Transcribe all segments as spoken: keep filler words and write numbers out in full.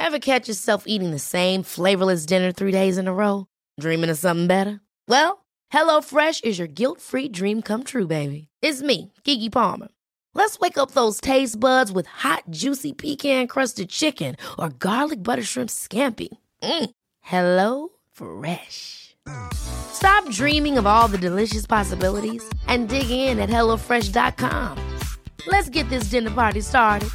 Ever catch yourself eating the same flavorless dinner three days in a row? Dreaming of something better? Well, HelloFresh is your guilt-free dream come true, baby. It's me, Keke Palmer. Let's wake up those taste buds with hot, juicy pecan-crusted chicken or garlic butter shrimp scampi. Mm. Hello Fresh. Stop dreaming of all the delicious possibilities and dig in at hello fresh dot com. Let's get this dinner party started.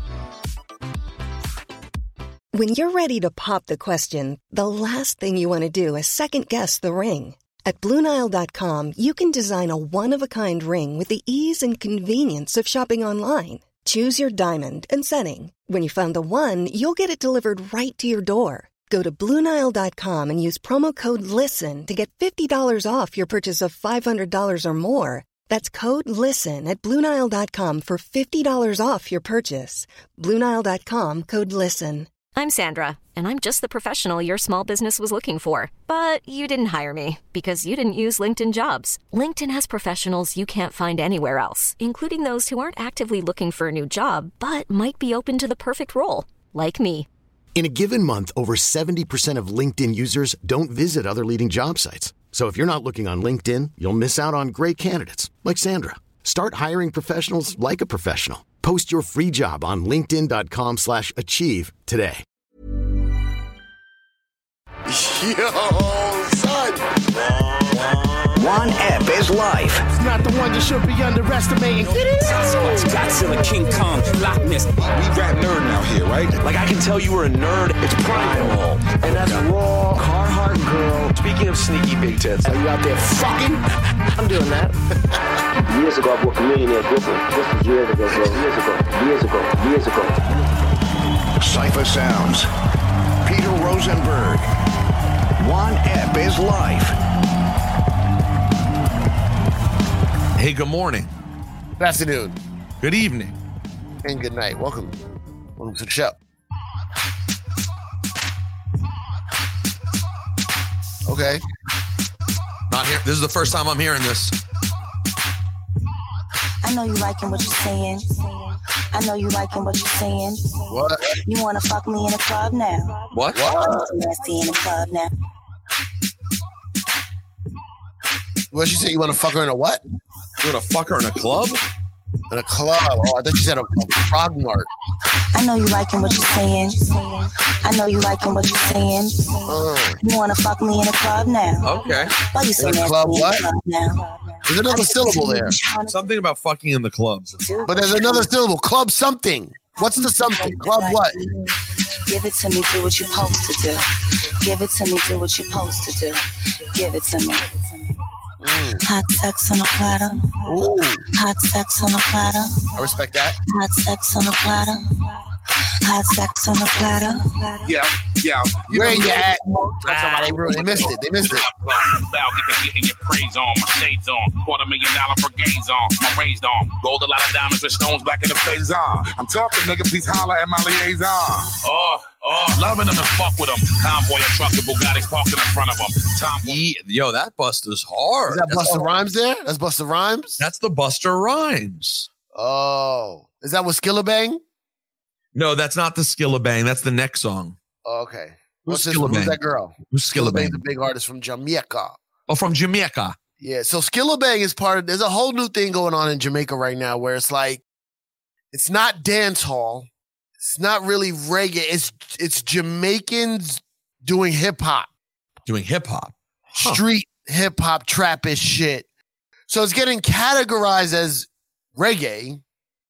When you're ready to pop the question, the last thing you want to do is second-guess the ring. At Blue Nile dot com, you can design a one-of-a-kind ring with the ease and convenience of shopping online. Choose your diamond and setting. When you find the one, you'll get it delivered right to your door. Go to Blue Nile dot com and use promo code LISTEN to get fifty dollars off your purchase of five hundred dollars or more. That's code LISTEN at Blue Nile dot com for fifty dollars off your purchase. Blue Nile dot com, code LISTEN. I'm Sandra, and I'm just the professional your small business was looking for. But you didn't hire me because you didn't use LinkedIn Jobs. LinkedIn has professionals you can't find anywhere else, including those who aren't actively looking for a new job, but might be open to the perfect role, like me. In a given month, over seventy percent of LinkedIn users don't visit other leading job sites. So if you're not looking on LinkedIn, you'll miss out on great candidates like Sandra. Start hiring professionals like a professional. Post your free job on linkedin dot com slash achieve today. Yo, son. One ep is life. It's not the one you should be underestimating. Sasquatch, Godzilla, King Kong, Loch Ness. We rap nerd now here, right? Like I can tell you were a nerd. It's primal. And that's raw Carhartt girl. Speaking of sneaky big tits, are you out there fucking? I'm doing that. Years ago, I bought a millionaire Brooklyn. This was years ago, bro. Years ago. Years ago. Years ago. Cypher Sounds. Peter Rosenberg. One ep is life. Hey, good morning. Good afternoon. Good evening. And good night. Welcome. Welcome to the show. Okay. Not here. This is the first time I'm hearing this. I know you liking what you're saying. I know you liking what you're saying. What? You want to fuck me in a club now? What? What? Nasty in a club now. What did you say? You want to fuck her in a what? You want to fuck her in a club? In a club. Oh, I thought you said a, a frog mart. I know you liking what you're saying. I know you liking what you're saying. Uh, you want to fuck me in a club now? Okay. Why you say in a club what? Club now? There's another syllable there. Something about fucking in the clubs. But there's another syllable. Club something. What's the something? Club what? Give it to me, do what you're supposed to do. Give it to me, do what you're supposed to do. Give it to me. Mm. Hot sex on a platter. Ooh. Hot sex on a platter. I respect that. Hot sex on a platter. Hot sex on a platter. Yeah, yeah. Where you at? That's why they ruined. They missed it. They missed it. Getting your praise on, my shades on, quarter million dollar for gaze on, my raised on, gold a lot of diamonds with stones back in the face on. I'm talking, nigga, please holler at my liaison. Oh, oh, loving them and fuck with them. Convoy and truck and Bugatti's parked in front of them. Tom, yeah, yo, that Busta's hard. Is that That's Busta hard. Rhymes there? That's Busta Rhymes? That's the Busta Rhymes. Oh. Is that with Skillabang? No, that's not the Skillabang. That's the next song. Oh, okay. Who's What's this, who's Skillabang? that girl? Who's Skillabang? Skillabang's a big artist from Jamaica. Oh, from Jamaica. Yeah, so Skillabang is part of, there's a whole new thing going on in Jamaica right now where it's like, it's not dance hall. It's not really reggae. It's it's Jamaicans doing hip hop. Doing hip hop. Huh. Street hip hop, trappish shit. So it's getting categorized as reggae,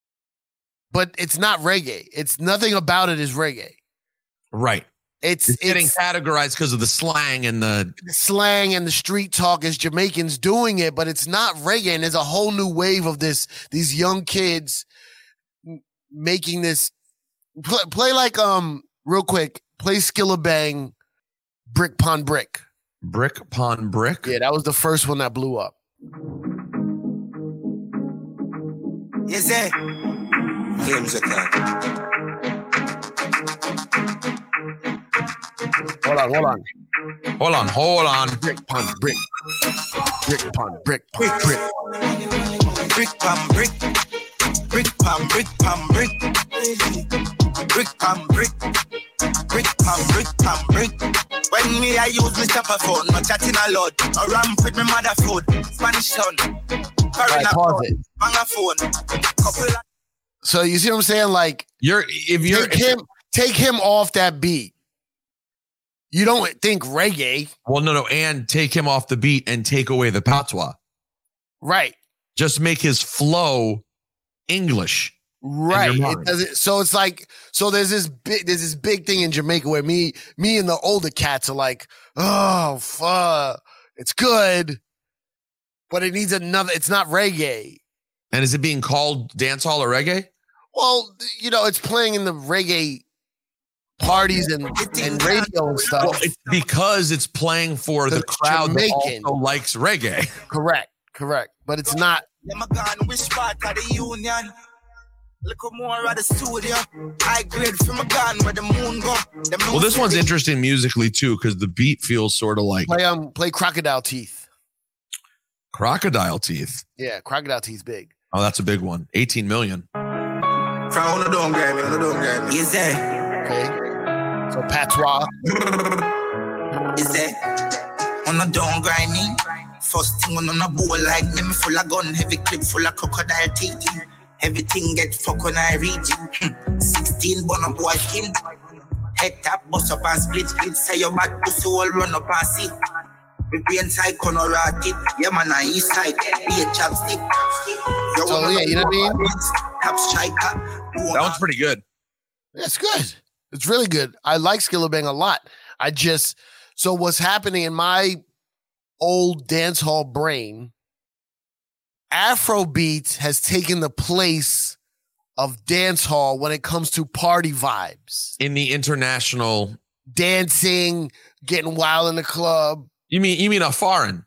but it's not reggae. It's nothing about it is reggae. Right. It's, it's getting it's, categorized because of the slang and the... the slang and the street talk is Jamaicans doing it, but it's not reggae. And there's a whole new wave of this, these young kids making this play, play like, um, real quick, play Skillabang, Brick Pon Brick. Brick Pon Brick? Yeah, that was the first one that blew up. Yes, sir. Hold on, hold on. Hold on, hold on. Brick Pon Brick. Brick Pon Brick Pon Brick. Brick Pon Brick. Brick Pon Brick Pon Brick. Brick Pon Brick. Brick and brick. When me I use me stop a phone, no chatting a lot. I ramp with me mother food, Spanish son. Right, pause it. Phone. Couple of- So you see what I'm saying? Like, you're if you're take him, take him off that beat. You don't think reggae. Well, no, no, and take him off the beat and take away the patois. Right. Just make his flow English. Right. It doesn't, so it's like, so there's this big, there's this big thing in Jamaica where me, me and the older cats are like, oh, fuck, it's good, but it needs another, it's not reggae. And is it being called dancehall or reggae? Well, you know, it's playing in the reggae parties and, and radio and stuff. Well, it's because it's playing for the, the crowd Jamaican. That also likes reggae. Correct, correct. But it's not. Look more at the studio. I grade from a gun where the moon go. The moon well, this one's interesting musically too, because the beat feels sort of like play um play Crocodile Teeth. Crocodile Teeth. Yeah, Crocodile Teeth big. Oh, that's a big one. eighteen million. From on the dome game, on the dome game. Is there? Okay. So patois. Is there? On the dome grinding. First thing on the bowl like them full of gun, heavy clip full of crocodile teeth. Everything get fuck when I read you. sixteen bun up boy skin. Head tap, bust up and split split. Say your bad pussy all run up and see. We be inside corner rocket. Yeah man, I east side. Be a chopstick. So yeah, you know what I mean? Tap striker. That one's pretty good. That's good. It's really good. I like Skillabang a lot. I just, so what's happening in my old dance hall brain, Afrobeats has taken the place of dance hall when it comes to party vibes. In the international dancing, getting wild in the club. You mean you mean a foreign?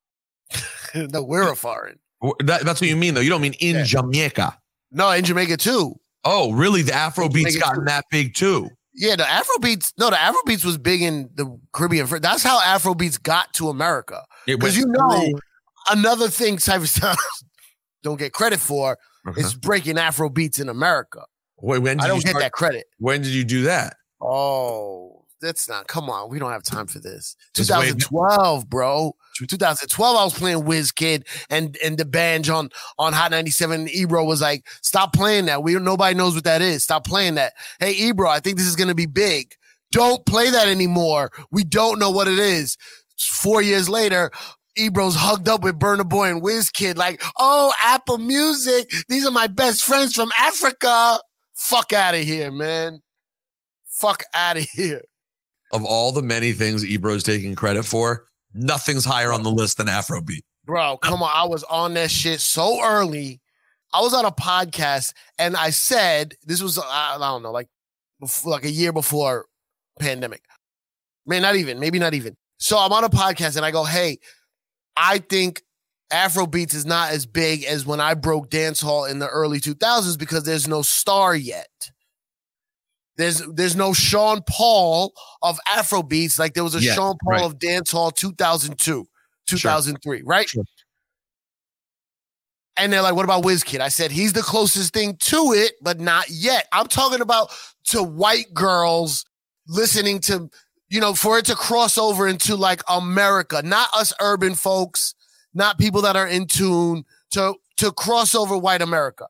No, we're a foreign. That, that's what you mean, though. You don't mean in yeah. Jamaica. No, in Jamaica too. Oh, really? The Afrobeats gotten that big too? Yeah, the Afrobeats. No, the Afrobeats was big in the Caribbean. That's how Afrobeats got to America. Because you know. Through- Another thing Cypher Sounds don't get credit for okay. is breaking Afro beats in America. Wait, when did I don't you get start, that credit. When did you do that? Oh, that's not. Come on, we don't have time for this. twenty twelve, bro. twenty twelve, I was playing WizKid and and the band on on Hot ninety-seven. Ebro was like, "Stop playing that. We nobody knows what that is. Stop playing that." Hey, Ebro, I think this is gonna be big. Don't play that anymore. We don't know what it is. Four years later. Ebro's hugged up with Burna Boy and WizKid like, oh, Apple Music. These are my best friends from Africa. Fuck out of here, man. Fuck out of here. Of all the many things Ebro's taking credit for, nothing's higher on the list than Afrobeat. Bro, come on. I was on that shit so early. I was on a podcast and I said, this was, I don't know, like, before, like a year before pandemic. Man, not even, maybe not even. So I'm on a podcast and I go, hey, I think Afrobeats is not as big as when I broke dancehall in the early two thousands because there's no star yet. There's there's no Sean Paul of Afrobeats like there was a yeah, Sean Paul right. of dancehall two thousand two, two thousand three, sure. right? Sure. And they're like, what about WizKid? I said, he's the closest thing to it, but not yet. I'm talking about to white girls listening to, you know, for it to cross over into like America, not us urban folks, not people that are in tune, to, to cross over white America.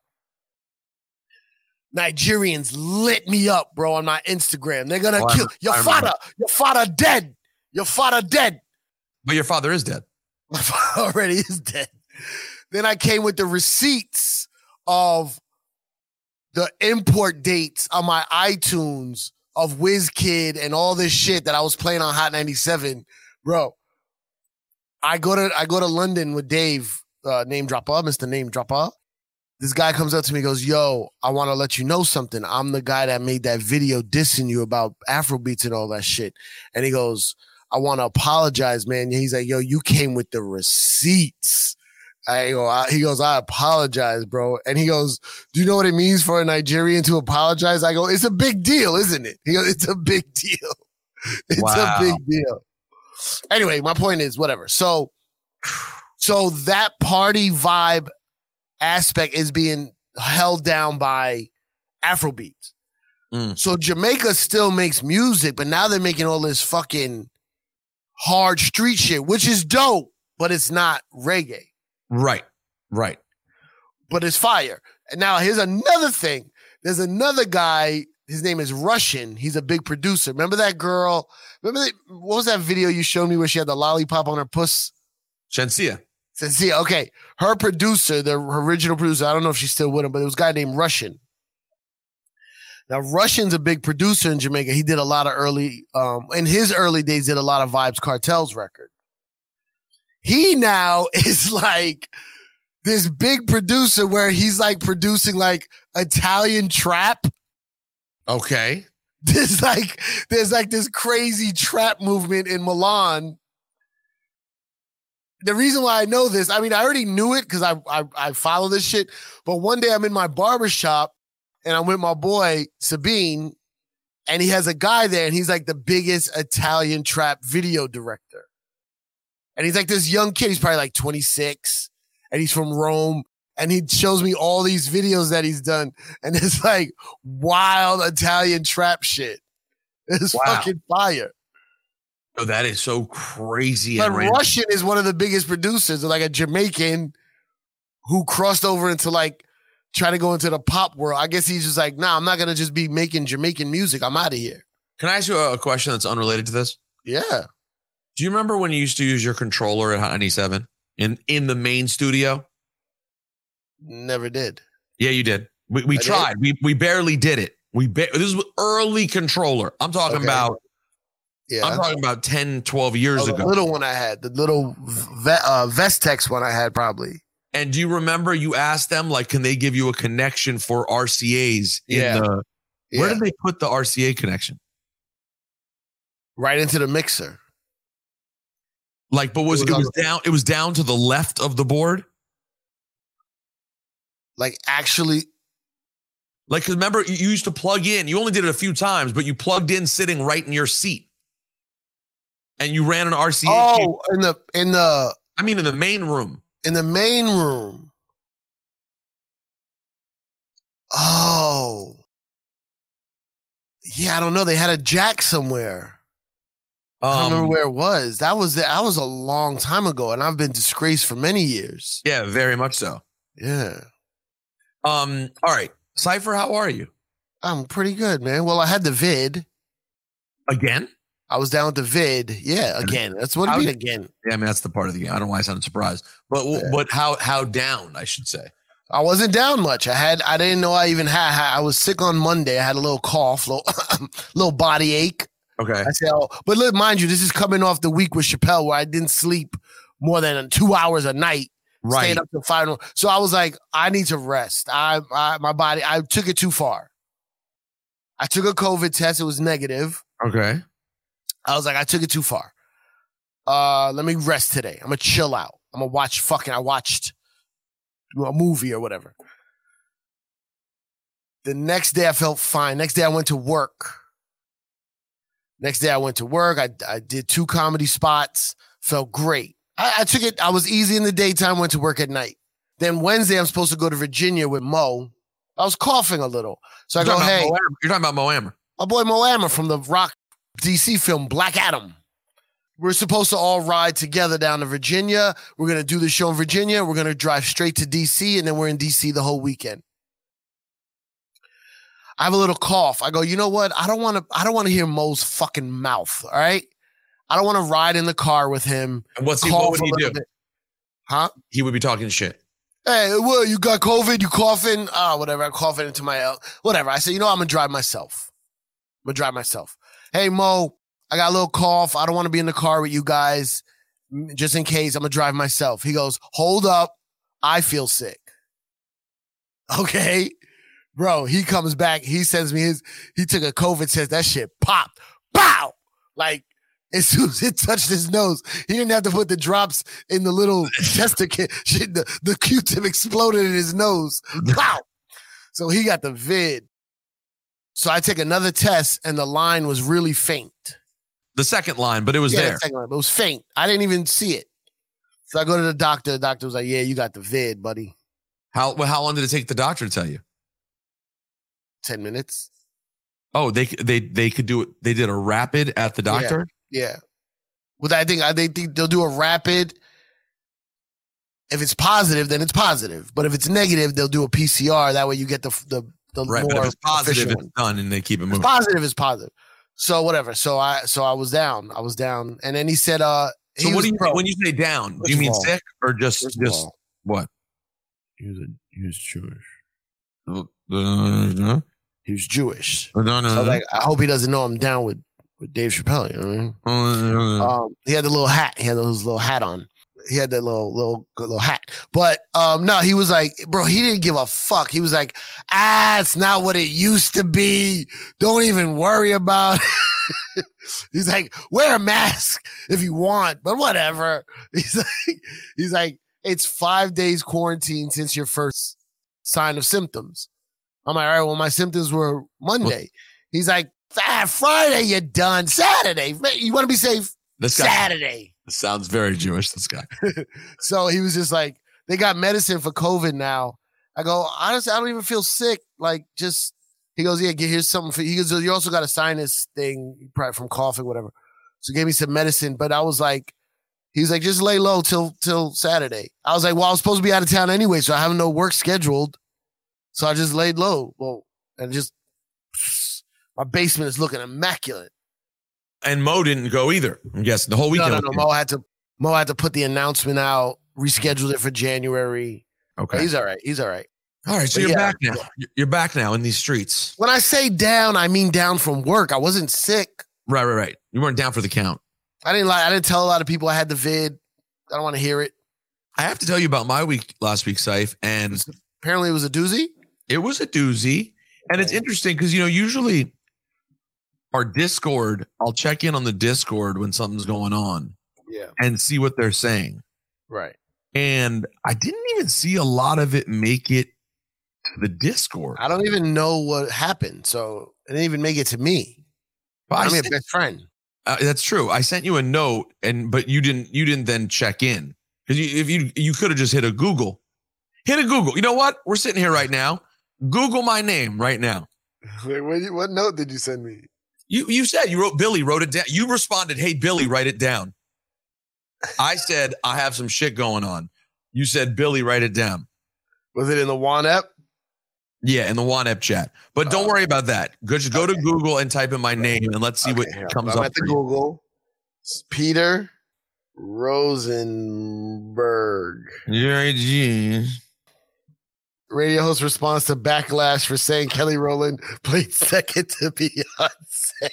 Nigerians lit me up, bro, on my Instagram. They're going to oh, kill your father. Your father dead. Your father dead. But your father is dead. My father already is dead. Then I came with the receipts of the import dates on my iTunes of WizKid and all this shit that I was playing on Hot ninety-seven, bro. I go to I go to London with Dave, uh, name dropper, Mister Name Dropper. This guy comes up to me and goes, yo, I want to let you know something. I'm the guy that made that video dissing you about Afrobeats and all that shit. And he goes, I want to apologize, man. He's like, yo, you came with the receipts. I go, I, he goes, I apologize, bro. And he goes, do you know what it means for a Nigerian to apologize? I go, it's a big deal, isn't it? He goes, it's a big deal. It's wow. a big deal. Anyway, my point is, whatever. So, so that party vibe aspect is being held down by Afrobeats. Mm. So Jamaica still makes music, but now they're making all this fucking hard street shit, which is dope, but it's not reggae. Right, right. But it's fire. And now here's another thing. There's another guy. His name is Russian. He's a big producer. Remember that girl? Remember that, what was that video you showed me where she had the lollipop on her puss? Shensia. Shensia, okay. Her producer, the her original producer, I don't know if she's still with him, but it was a guy named Russian. Now, Russian's a big producer in Jamaica. He did a lot of early, um, in his early days, did a lot of Vybz Kartel's record. He now is like this big producer where he's like producing like Italian trap. Okay. There's like, there's like this crazy trap movement in Milan. The reason why I know this, I mean, I already knew it because I, I I follow this shit. But one day I'm in my barbershop and I'm with my boy Sabine, and he has a guy there, and he's like the biggest Italian trap video director. And he's like this young kid. He's probably like twenty-six, and he's from Rome. And he shows me all these videos that he's done, and it's like wild Italian trap shit. It's wow. fucking fire. Oh, that is so crazy. But and Russian is one of the biggest producers, like a Jamaican who crossed over into like trying to go into the pop world. I guess he's just like, nah, I'm not gonna just be making Jamaican music. I'm out of here. Can I ask you a question that's unrelated to this? Yeah. Do you remember when you used to use your controller at Hot ninety-seven in in the main studio? Never did. Yeah, you did. We we I tried. Did? We we barely did it. We ba- this was early controller. I'm talking okay. about. Yeah, I'm talking about ten, twelve years oh, ago. The little one I had, the little ve- uh, Vestex one I had probably. And do you remember you asked them, like, can they give you a connection for R C As? In yeah. the, yeah. Where did they put the R C A connection? Right into the mixer. Like, but was it was, it was down? It was down to the left of the board. Like actually, like, cause remember you used to plug in. You only did it a few times, but you plugged in sitting right in your seat, and you ran an R C A. Oh, cable. in the in the. I mean, in the main room. In the main room. Oh. Yeah, I don't know. They had a jack somewhere. Um, I don't remember where it was. That was that was a long time ago, and I've been disgraced for many years. Yeah, very much so. Yeah. Um. All right, Cypher, how are you? I'm pretty good, man. Well, I had the vid. Again? I was down with the vid. Yeah, again. That's what it mean again. Yeah, I mean, that's the part of the game. I don't know why I sounded surprised. But yeah. but how how down, I should say. I wasn't down much. I had I didn't know I even had I was sick on Monday. I had a little cough, little little body ache. Okay. I said, oh, but look, mind you, this is coming off the week with Chappelle where I didn't sleep more than two hours a night. Right. Staying up to final. So I was like, I need to rest. I, I my body, I took it too far. I took a COVID test. It was negative. Okay. I was like, I took it too far. Uh, let me rest today. I'm gonna chill out. I'm gonna watch fucking. I watched a movie or whatever. The next day I felt fine. Next day I went to work. Next day I went to work. I I did two comedy spots. Felt great. I, I took it. I was easy in the daytime. Went to work at night. Then Wednesday I'm supposed to go to Virginia with Mo. I was coughing a little, so I You're go, hey, Mo you're talking about Mo Amer. My boy Mo Amer from the Rock D C film Black Adam. We're supposed to all ride together down to Virginia. We're going to do the show in Virginia. We're going to drive straight to D C, and then we're in D C the whole weekend. I have a little cough. I go, you know what? I don't want to I don't want to hear Mo's fucking mouth, all right? I don't want to ride in the car with him. And what's he, what would he do? Bit. Huh? He would be talking shit. Hey, well, you got COVID? You coughing? Ah, oh, whatever. I'm coughing into my, whatever. I said, you know, I'm going to drive myself. I'm going to drive myself. Hey, Mo, I got a little cough. I don't want to be in the car with you guys. Just in case, I'm going to drive myself. He goes, hold up. I feel sick. Okay. Bro, he comes back. He sends me his, he took a COVID test. That shit popped. Pow! Like, as soon as it touched his nose, he didn't have to put the drops in the little tester kit. Shit, the, the Q-tip exploded in his nose. Pow! So he got the vid. So I take another test, and the line was really faint. The second line, but it was yeah, there. The second line, but it was faint. I didn't even see it. So I go to the doctor. The doctor was like, yeah, you got the vid, buddy. How well, how long did it take the doctor to tell you? Ten minutes. Oh, they they they could do it. They did a rapid at the doctor. Yeah. yeah. Well, I think I they think they'll do a rapid. If it's positive, then it's positive. But if it's negative, they'll do a P C R. That way, you get the the the right. more But if it's positive, it's one. done, and they keep it moving. If positive is positive. So whatever. So I so I was down. I was down, and then he said, "Uh." So what do you mean when you say down? Do you mean all, sick or just just all, what? He was a, he was Jewish. Uh, he was Jewish. Uh, no, no, so like, I hope he doesn't know I'm down with, with Dave Chappelle. You know what I mean? Uh, um, he had the little hat. He had his little hat on. He had that little little little hat. But um, no, he was like, bro, he didn't give a fuck. He was like, ah, it's not what it used to be. Don't even worry about it. He's like, wear a mask if you want, but whatever. He's like, he's like, it's five days quarantine since your first sign of symptoms. I'm like, all right, well, my symptoms were Monday. He's like, ah, Friday, you're done. Saturday, you want to be safe? This guy, Saturday. This sounds very Jewish, this guy. So he was just like, they got medicine for COVID now. I go, honestly, I don't even feel sick. Like, just, he goes, yeah, here's something for you. He goes, you also got a sinus thing, probably from coughing, whatever. So he gave me some medicine, but I was like, he was like, just lay low till till Saturday. I was like, well, I was supposed to be out of town anyway, so I have no work scheduled. So I just laid low. Well, and just, my basement is looking immaculate. And Mo didn't go either. I'm guessing the whole weekend. No, no, no. Mo had to, Mo had to put the announcement out, rescheduled it for January. Okay. But he's all right. He's all right. All right. So but you're yeah, back now. You're back now in these streets. When I say down, I mean down from work. I wasn't sick. Right, right, right. You weren't down for the count. I didn't lie. I didn't tell a lot of people I had the vid. I don't want to hear it. I have to tell you about my week last week, Saif, and apparently it was a doozy. It was a doozy, and it's interesting because you know usually our Discord, I'll check in on the Discord when something's going on, yeah, and see what they're saying, right. And I didn't even see a lot of it make it to the Discord. I don't even know what happened, so it didn't even make it to me. But I'm your best friend. Uh, that's true. I sent you a note, and but you didn't. You didn't then check in because you, if you you could have just hit a Google, hit a Google. You know what? We're sitting here right now. Google my name right now. Wait, what, what note did you send me? You you said you wrote Billy wrote it down. You responded, "Hey Billy, write it down." I said I have some shit going on. You said Billy, write it down. Was it in the Juan app? Yeah, in the Juan app chat. But don't uh, worry about that. Go, just go okay. to Google and type in my name and let's see okay, what here. comes I'm up. at the Google. It's Peter Rosenberg. Yeah, geez. Radio host responds to backlash for saying Kelly Rowland played second to Beyonce.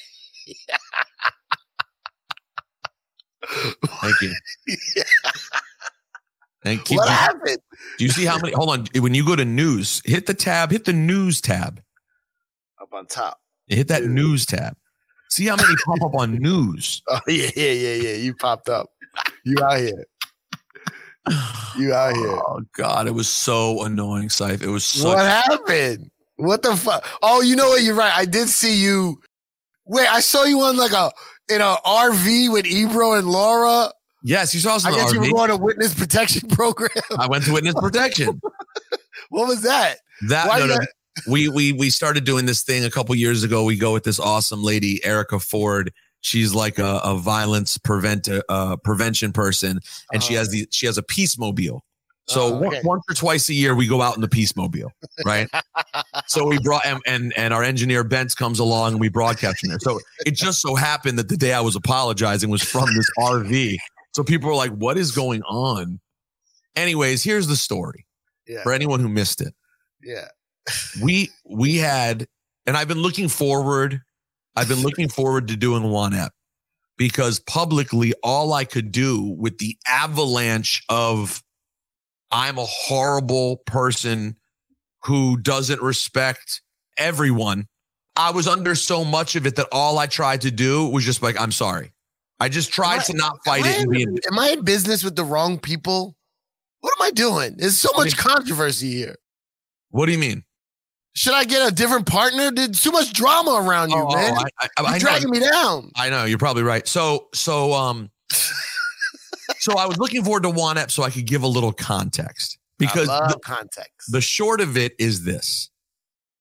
Thank you. Yeah. Thank you. What happened? Do you see how many? Hold on. When you go to news, hit the tab, hit the news tab. Up on top. Hit that news tab. See how many pop up on news. Oh, yeah, yeah, yeah, yeah. You popped up. You out here. You out here. Oh, God. It was so annoying, Saif. It was so. What happened? What the fuck? Oh, you know what? You're right. I did see you. Wait, I saw you on like a, in a R V with Ebro and Laura. Yes, you saw us in I the guess R V. you were going to witness protection program. I went to witness protection. What was that? That, Why no, no, that? we we we started doing this thing a couple years ago. We go with this awesome lady, Erica Ford. She's like a, a violence prevent uh, prevention person, and oh. she has the she has a peace mobile. So oh, okay. once or twice a year, we go out in the peace mobile, right? So we brought and, and and our engineer Bentz comes along and we broadcast from there. So it just so happened that the day I was apologizing was from this R V. So people were like, "What is going on?" Anyways, here's the story yeah. for anyone who missed it. Yeah, we we had, and I've been looking forward. I've been looking forward to doing One Ep because publicly, all I could do with the avalanche of I'm a horrible person who doesn't respect everyone. I was under so much of it that all I tried to do was just like, I'm sorry. I just tried I, to not fight it. In, and be in, am I in business with the wrong people? What am I doing? There's so much controversy here. What do you mean? Should I get a different partner? There's too much drama around you, oh, man. I, I, You're I dragging know. me down. I know. You're probably right. So, so, um, so I was looking forward to One Ep so I could give a little context because I love the, context. The short of it is this.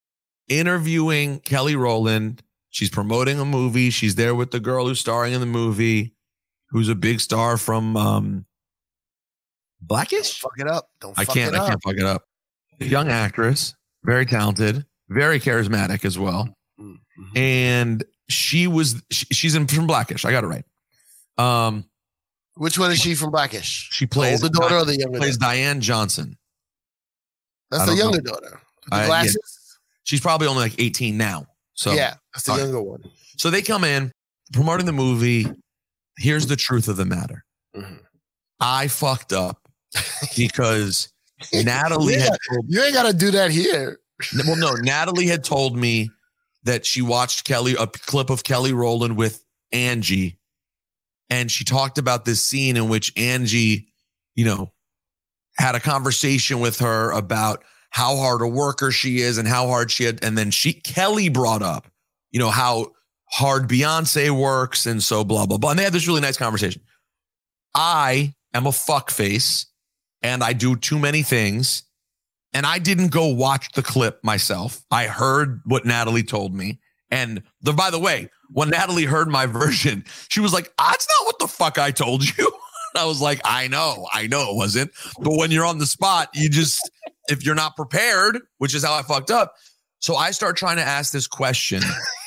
interviewing Kelly Rowland. She's promoting a movie. She's there with the girl who's starring in the movie, who's a big star from um, Blackish. Don't fuck it up. Don't. I fuck can't. It I up. can't fuck it up. Young actress, very talented, very charismatic as well. Mm-hmm. And she was. She, she's in from Blackish. I got it right. Um, which one is she from Blackish? She plays the older daughter or the younger. Plays daughter? Diane Johnson. That's the younger know. daughter. The uh, glasses. Yeah. She's probably only like eighteen now. So yeah, that's the uh, younger one. So they come in promoting the movie. Here's the truth of the matter. Mm-hmm. I fucked up because Natalie you had got, told, you ain't got to do that here. Well, no, Natalie had told me that she watched Kelly a clip of Kelly Rowland with Angie, and she talked about this scene in which Angie, you know, had a conversation with her about how hard a worker she is and how hard she had. And then she, Kelly brought up, you know, how hard Beyonce works. And so blah, blah, blah. And they had this really nice conversation. I am a fuckface and I do too many things. And I didn't go watch the clip myself. I heard what Natalie told me. And the, by the way, when Natalie heard my version, she was like, that's not what the fuck I told you. I was like, I know, I know it wasn't. But when you're on the spot, you just, if you're not prepared, which is how I fucked up. So I start trying to ask this question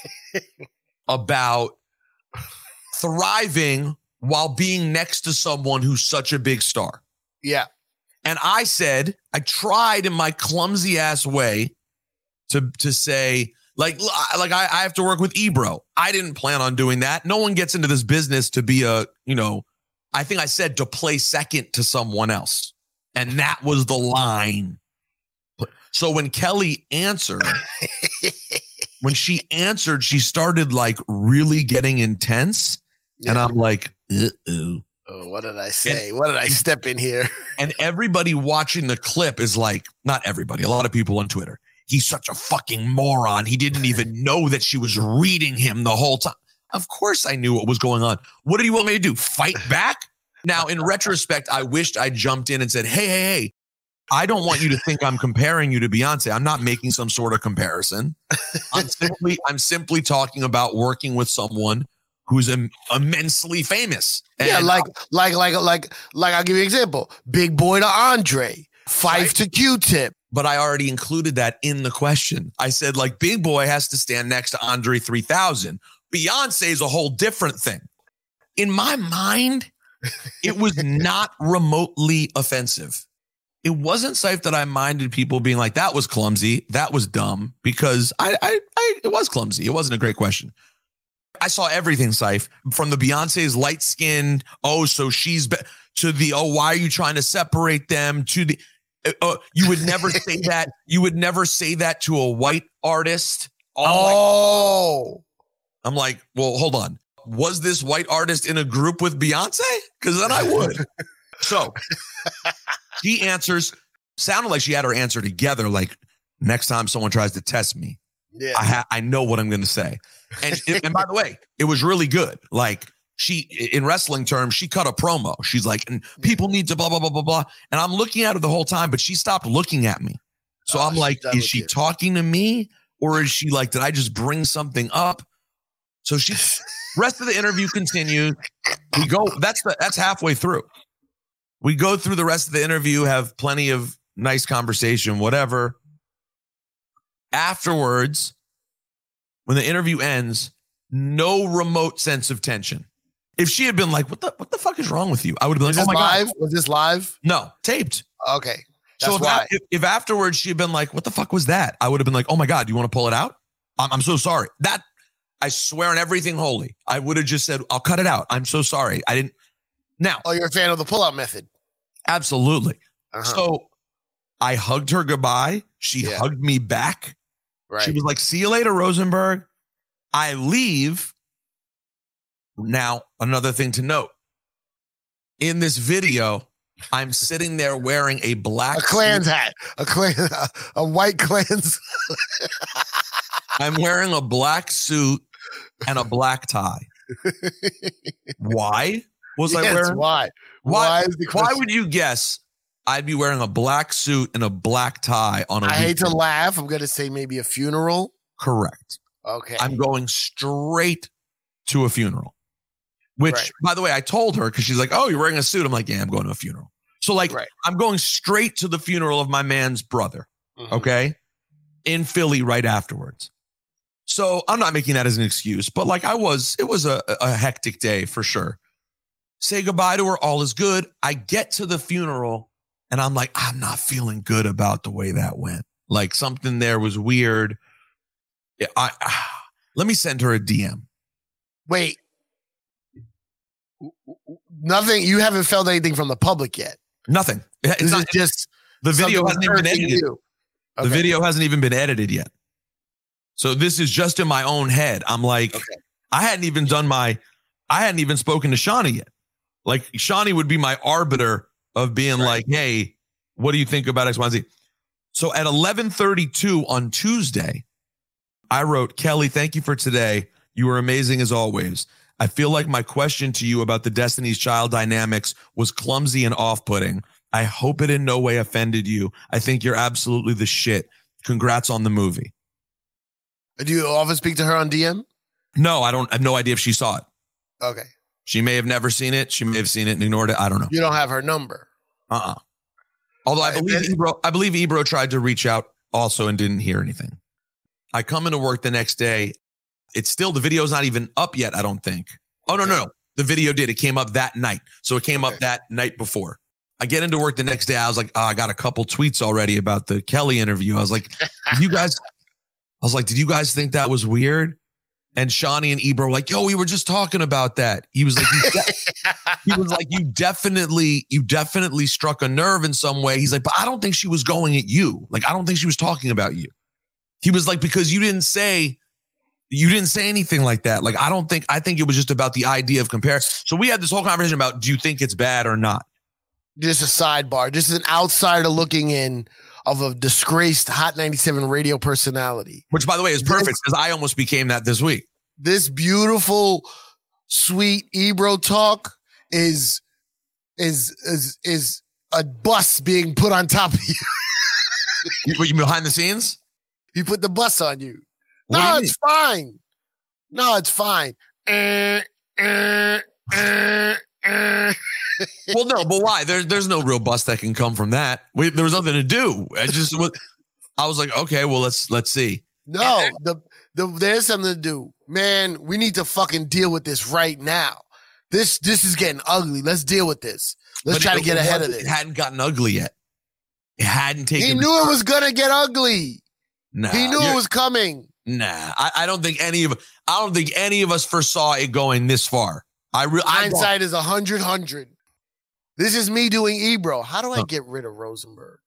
about thriving while being next to someone who's such a big star. Yeah. And I said, I tried in my clumsy ass way to, to say, like, like I, I have to work with Ebro. I didn't plan on doing that. No one gets into this business to be a, you know, I think I said to play second to someone else. And that was the line. So when Kelly answered, when she answered, she started like really getting intense. Yeah. And I'm like, uh-oh. Oh, what did I say? And, what did I step in here? And everybody watching the clip is like, not everybody, a lot of people on Twitter. He's such a fucking moron. He didn't even know that she was reading him the whole time. Of course I knew what was going on. What do you want me to do? Fight back? Now, in retrospect, I wished I jumped in and said, hey, hey, hey, I don't want you to think I'm comparing you to Beyonce. I'm not making some sort of comparison. I'm simply, I'm simply talking about working with someone who's im- immensely famous. And yeah, like, like, like, like, like, I'll give you an example. Big Boy to Andre, Fife right. to Q-Tip. But I already included that in the question. I said, like, Big Boy has to stand next to Andre three thousand. Beyonce is a whole different thing. In my mind, it was not remotely offensive. It wasn't safe that I minded people being like, that was clumsy. That was dumb, because I, I, I it was clumsy. It wasn't a great question. I saw everything, Saif, from the Beyonce's light skinned, oh, so she's be- to the, oh, why are you trying to separate them, to the, uh, you would never say that. You would never say that to a white artist. Oh, like, I'm like, well, hold on. Was this white artist in a group with Beyonce? Because then I would. So she answers, sounded like she had her answer together. Like, next time someone tries to test me, yeah. I ha- I know what I'm going to say. And, and by the way, it was really good. Like, she, in wrestling terms, she cut a promo. She's like, and people need to blah, blah, blah, blah, blah. And I'm looking at her the whole time, but she stopped looking at me. So oh, I'm like, is she you. talking to me? Or is she like, did I just bring something up? So she, rest of the interview continues. We go, that's the, that's halfway through. We go through the rest of the interview, have plenty of nice conversation, whatever. Afterwards, when the interview ends, no remote sense of tension. If she had been like, what the what the fuck is wrong with you? I would have been like, oh my live? God. Was this live? No, taped. Okay. That's so if, why. if, if afterwards she had been like, what the fuck was that? I would have been like, oh my God, do you want to pull it out? I'm, I'm so sorry. That, I swear on everything holy, I would have just said, I'll cut it out. I'm so sorry. I didn't. Now. Oh, you're a fan of the pull-out method. Absolutely. Uh-huh. So I hugged her goodbye. She yeah. hugged me back. Right. She was like, see you later, Rosenberg. I leave. Now, another thing to note. In this video, I'm sitting there wearing a black a Klan's suit. hat, a Klan, a, a white Klan's. I'm wearing a black suit and a black tie. Why was yes, I wearing? Why? Why? Why, why would you guess I'd be wearing a black suit and a black tie on a I hate weekend. to laugh. I'm going to say maybe a funeral. Correct. Okay. I'm going straight to a funeral, which, Right. by the way, I told her because she's like, oh, you're wearing a suit. I'm like, yeah, I'm going to a funeral. So, like, Right. I'm going straight to the funeral of my man's brother, Mhm. okay, in Philly right afterwards. So I'm not making that as an excuse, but like I was, it was a, a hectic day for sure. Say goodbye to her. All is good. I get to the funeral and I'm like, I'm not feeling good about the way that went. Like something there was weird. Yeah, I, ah, let me send her a D M. Wait. Nothing. You haven't felt anything from the public yet. Nothing. It's This not, is just the video something hasn't even been hurting edited. you. The Okay. video hasn't even been edited yet. So this is just in my own head. I'm like, Okay. I hadn't even done my, I hadn't even spoken to Shawnee yet. Like Shawnee would be my arbiter of being Right. like, hey, what do you think about X, Y, and Z? So at eleven thirty-two on Tuesday, I wrote, Kelly, thank you for today. You were amazing as always. I feel like my question to you about the Destiny's Child dynamics was clumsy and off-putting. I hope it in no way offended you. I think you're absolutely the shit. Congrats on the movie. Do you often speak to her on D M? No, I don't I have no idea if she saw it. Okay. She may have never seen it. She may have seen it and ignored it. I don't know. You don't have her number. Uh-uh. Although I Right, believe and- Ebro, I believe Ebro tried to reach out also and didn't hear anything. I come into work the next day. It's still, the video's not even up yet, I don't think. Oh, no, no, no. The video did. It came up that night. So it came Okay. up that night before. I get into work the next day. I was like, oh, I got a couple tweets already about the Kelly interview. I was like, did you guys, I was like, did you guys think that was weird? And Shawnee and Ebro were like, yo, we were just talking about that. He was like, you de- he was like, you definitely, you definitely struck a nerve in some way. He's like, but I don't think she was going at you. Like, I don't think she was talking about you. He was like, because you didn't say, you didn't say anything like that. Like, I don't think, I think it was just about the idea of comparison. So we had this whole conversation about, do you think it's bad or not? Just a sidebar. Just an outsider looking in of a disgraced Hot ninety-seven radio personality. Which, by the way, is perfect because I almost became that this week. This beautiful, sweet Ebro talk is is is is a bus being put on top of you. You, you behind the scenes? He put the bus on you. What do No, you it's fine. No, it's fine. Eh, eh, eh, eh. Well, no, but why? There's there's no real bust that can come from that. We, there was nothing to do. I just I was like, okay, well, let's let's see. No, the, the there's something to do. Man, we need to fucking deal with this right now. This this is getting ugly. Let's deal with this. Let's But try it- to get it ahead of wasn't- this. It hadn't gotten ugly yet. It hadn't taken. He knew it was gonna get ugly. Nah, He knew you're- it was coming. Nah, I, I don't think any of I don't think any of us foresaw it going this far. I really Hindsight is a hundred hundred. This is me doing Ebro. How do I get rid of Rosenberg?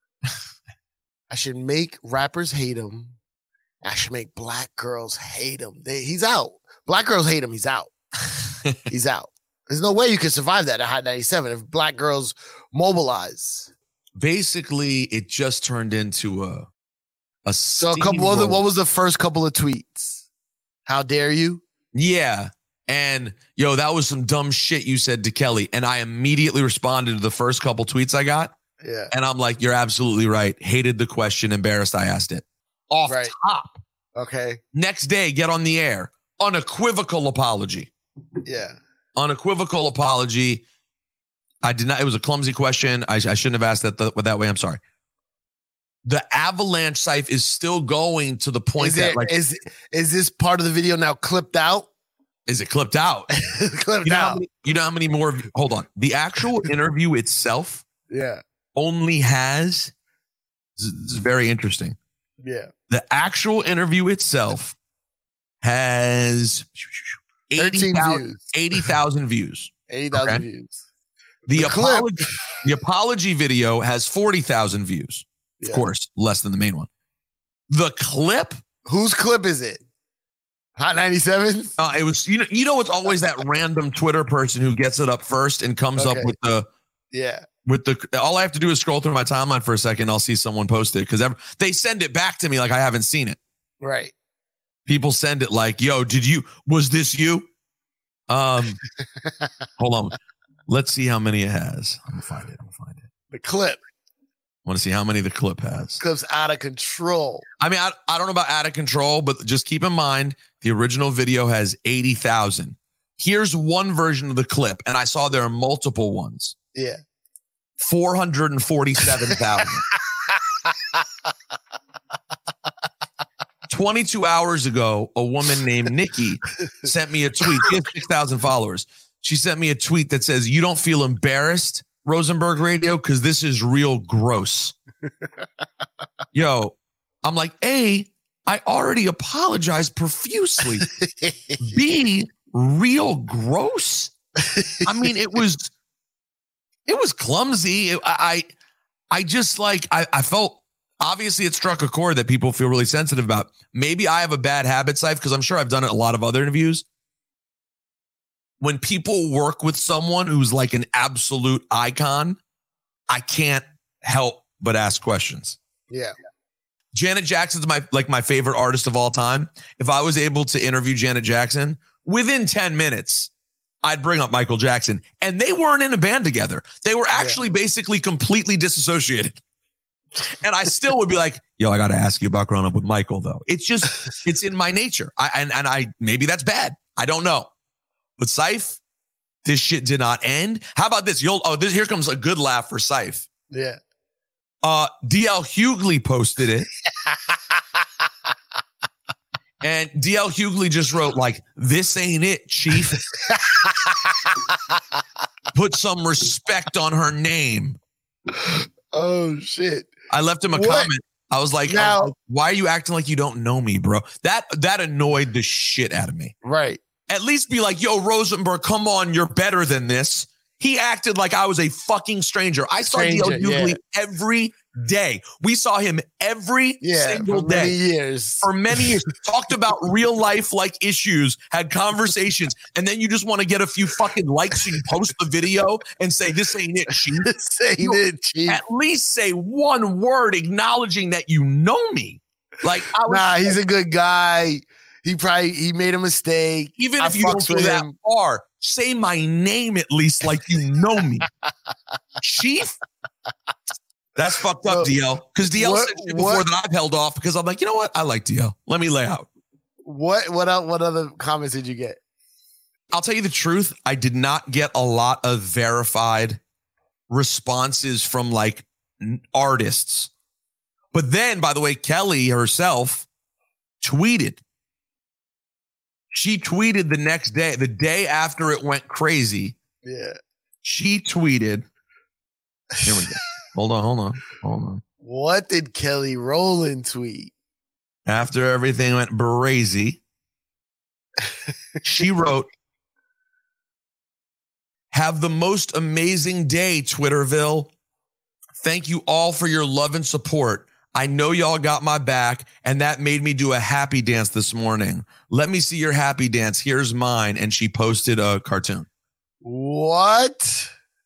I should make rappers hate him. I should make black girls hate him. They, he's out. Black girls hate him. He's out. He's out. There's no way you can survive that at Hot ninety-seven if black girls mobilize. Basically, it just turned into a a So a couple. What was, the, what was the first couple of tweets? How dare you? Yeah. And yo, that was some dumb shit you said to Kelly. And I immediately responded to the first couple tweets I got. Yeah. And I'm like, you're absolutely right. Hated the question, embarrassed I asked it. Off Right. top. Okay. Next day, get on the air. Unequivocal apology. Yeah. Unequivocal apology. I did not, it was a clumsy question. I, I shouldn't have asked that th- that way. I'm sorry. The avalanche scythe is still going to the point Is, that it, like, is, is this part of the video now clipped out? is it clipped out? clipped You know, how out. many, you know how many more? Hold on. The actual interview itself Yeah. only has, this is this is very interesting. Yeah. The actual interview itself has thirteen views. eighty thousand views. eighty thousand Okay. views. The, The clip. apology, the apology video has forty thousand views. Of Yeah. course, less than the main one. The clip, Whose clip is it? Hot ninety-seven? uh, it was, you know, you know, it's always that random Twitter person who gets it up first and comes Okay. up with the, Yeah. with the, all I have to do is scroll through my timeline for a second. I'll see someone post it because they send it back to me like I haven't seen it. Right. People send it like, yo, did you, was this you? Um, hold on. Let's see how many it has. I'm gonna find it. I'm gonna find it. The clip. want to see how many the clip has. Clip's out of control. I mean, I, I don't know about out of control, but just keep in mind the original video has eighty thousand. Here's one version of the clip, and I saw there are multiple ones. Yeah. four hundred forty-seven thousand. twenty-two hours ago, a woman named Nikki sent me a tweet. She has six thousand followers. She sent me a tweet that says, "You don't feel embarrassed, Rosenberg Radio, because this is real gross." Yo, I'm like, A, I already apologized profusely. B, real gross. I mean, it was, it was clumsy. It, I, I just like, I, I felt, obviously it struck a chord that people feel really sensitive about. Maybe I have a bad habit, Saif, because I'm sure I've done it in a lot of other interviews. When people work with someone who's like an absolute icon, I can't help but ask questions. Yeah. Janet Jackson's my like my favorite artist of all time. If I was able to interview Janet Jackson, within ten minutes, I'd bring up Michael Jackson. And they weren't in a band together. They were actually yeah. basically completely disassociated. And I still would be like, yo, I got to ask you about growing up with Michael, though. It's just, it's in my nature. I and, and I maybe that's bad. I don't know. But Saif, this shit did not end. How about this? You'll oh, this here comes a good laugh for Saif. Yeah. Uh, D L Hughley posted it. And D L Hughley just wrote, like, "This ain't it, Chief." Put some respect on her name. Oh, shit. I left him a what? comment. I was like, now, I was like, why are you acting like you don't know me, bro? That that annoyed the shit out of me. Right. At least be like, yo, Rosenberg, come on, you're better than this. He acted like I was a fucking stranger. I saw D L Hughley yeah. every day. We saw him every yeah, single for day. Many years. For many years. Talked about real life like issues, had conversations, and then you just want to get a few fucking likes so you post the video and say, this ain't it, Chief. This ain't you know, it, Chief. At least say one word acknowledging that you know me. Like, I was Nah, he's a good guy. He probably, he made a mistake. Even I if you don't go that far, say my name at least like you know me. Chief? That's fucked up, D L. Because D L what, said shit before what, that I've held off because I'm like, you know what? I like D L. Let me lay out. What what what other comments did you get? I'll tell you the truth. I did not get a lot of verified responses from like artists. But then, by the way, Kelly herself tweeted. She tweeted the next day, the day after it went crazy. Yeah. She tweeted. Here we go. Hold on, hold on, hold on. What did Kelly Rowland tweet? After everything went brazy, she wrote, "Have the most amazing day, Twitterville. Thank you all for your love and support. I know y'all got my back, and that made me do a happy dance this morning. Let me see your happy dance. Here's mine." And she posted a cartoon. What?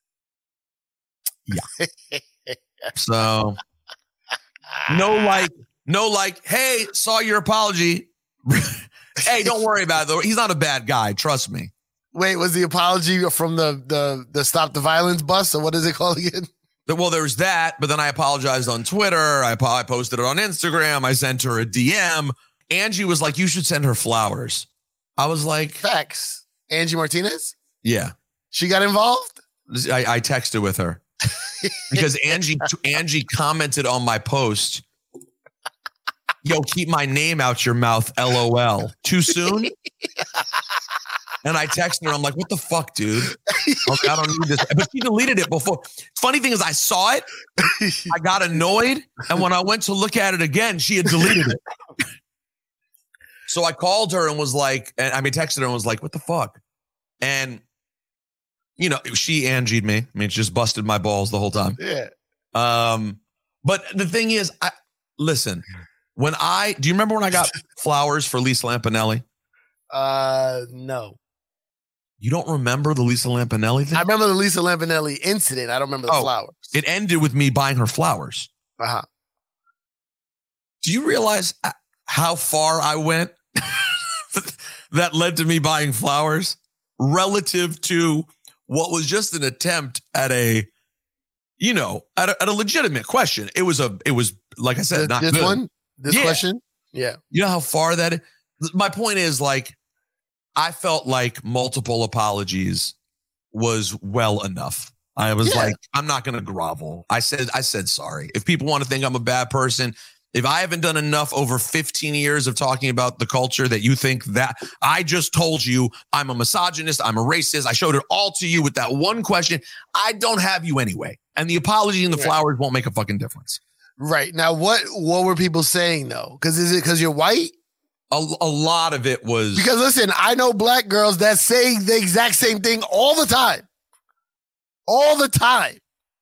Yeah. So, no like, no like, hey, saw your apology. Hey, don't worry about it, though. He's not a bad guy. Trust me. Wait, was the apology from the the the Stop the Violence bus? Or what is it called again? Well, there's that, but then I apologized on Twitter. I, I posted it on Instagram. I sent her a D M. Angie was like, you should send her flowers. I was like, facts. Angie Martinez? Yeah. She got involved? I, I texted with her because Angie Angie commented on my post. Yo, keep my name out your mouth, L O L. Too soon? And I texted her. I'm like, what the fuck, dude? Okay, I don't need this. But she deleted it before. Funny thing is, I saw it. I got annoyed. And when I went to look at it again, she had deleted it. So I called her and was like, and I mean, texted her and was like, what the fuck? And, you know, she Angie'd me. I mean, she just busted my balls the whole time. Yeah. Um, but the thing is, I listen, when I, do you remember when I got flowers for Lisa Lampanelli? Uh, no. You don't remember the Lisa Lampanelli thing? I remember the Lisa Lampanelli incident. I don't remember the oh, flowers. It ended with me buying her flowers. Uh-huh. Do you realize how far I went that led to me buying flowers relative to what was just an attempt at a you know, at a, at a legitimate question. It was a, it was like I said, this, not this good. one, this yeah. question. Yeah. You know how far that is? My point is, like, I felt like multiple apologies was well enough. I was yeah. like, I'm not going to grovel. I said, I said, sorry. If people want to think I'm a bad person, if I haven't done enough over fifteen years of talking about the culture that you think that I just told you I'm a misogynist, I'm a racist, I showed it all to you with that one question, I don't have you anyway. And the apology and the yeah. flowers won't make a fucking difference. Right. Now, what, what were people saying though? Because is it because you're white? A, a lot of it was. Because listen, I know black girls that say the exact same thing all the time. All the time.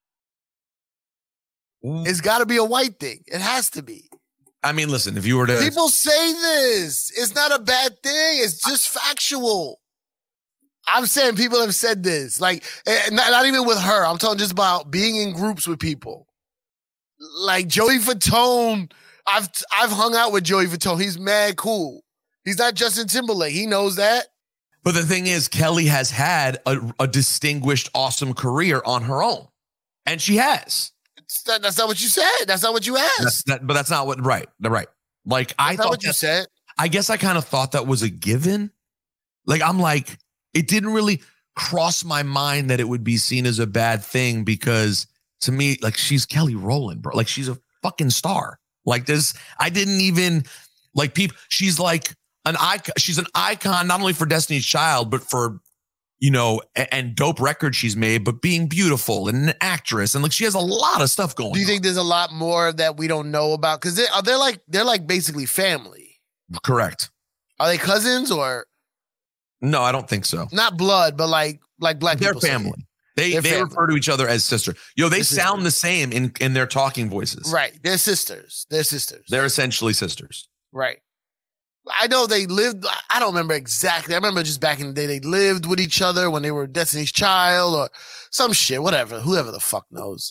It's got to be a white thing. It has to be. I mean, listen, if you were to... People say this. It's not a bad thing. It's just factual. I'm saying people have said this. Like, not, not even with her. I'm talking just about being in groups with people. Like Joey Fatone. I've, I've hung out with Joey Fatone. He's mad cool. He's not Justin Timberlake. He knows that. But the thing is, Kelly has had a, a distinguished, awesome career on her own. And she has. That, that's not what you said. That's not what you asked. That's, that, but that's not what, right, right. Like, that's I not thought what that, you said. I guess I kind of thought that was a given. Like, I'm like, it didn't really cross my mind that it would be seen as a bad thing because to me, like, she's Kelly Rowland, bro. Like, she's a fucking star. Like this, I didn't even like people. She's like an icon. She's an icon, not only for Destiny's Child, but for, you know, and, and dope records she's made, but being beautiful and an actress. And like, she has a lot of stuff going on. Do you think there's a lot more that we don't know about? Cause they, are they like, they're like basically family. Correct. Are they cousins or? No, I don't think so. Not blood, but like, like black They're people. family. They They're they family. refer to each other as sister. Yo, they They're sound sisters. the same in, in their talking voices. Right. They're sisters. They're sisters. They're essentially sisters. Right. I know they lived, I don't remember exactly. I remember just back in the day, they lived with each other when they were Destiny's Child or some shit, whatever, whoever the fuck knows.